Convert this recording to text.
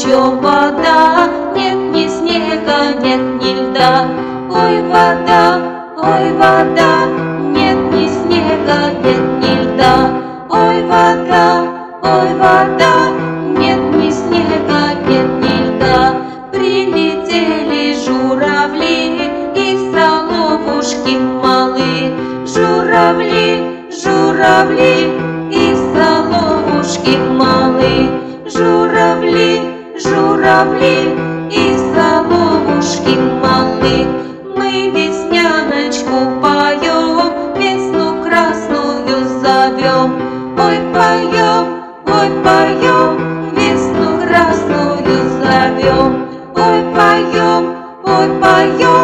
еще вода, нет ни снега, нет ни льда. Ой, вода, нет ни снега, нет ни льда. Ой, вода, нет ни снега, нет ни льда. Прилетели журавли и в соловушки малы. Журавли, журавли и в соловушки малы. Журавли, журавли и в соловушки малы. Мы весняночку поем, весну красную зовем. Ой, поем, весну красную зовем. Ой, поем,